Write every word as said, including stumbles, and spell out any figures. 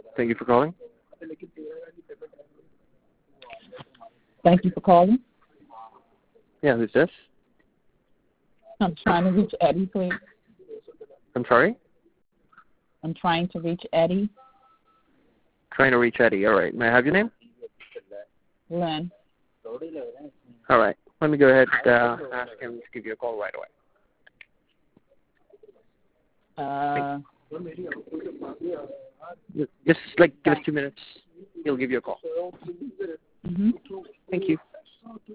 Thank you for calling. Thank you for calling. Yeah, who's this? I'm trying to reach Eddie, please. I'm sorry? I'm trying to reach Eddie. Trying to reach Eddie. All right. May I have your name? Lynn. All right. Let me go ahead and uh, ask him to give you a call right away. Uh, Just like give us two minutes. He'll give you a call. mm-hmm. Thank you.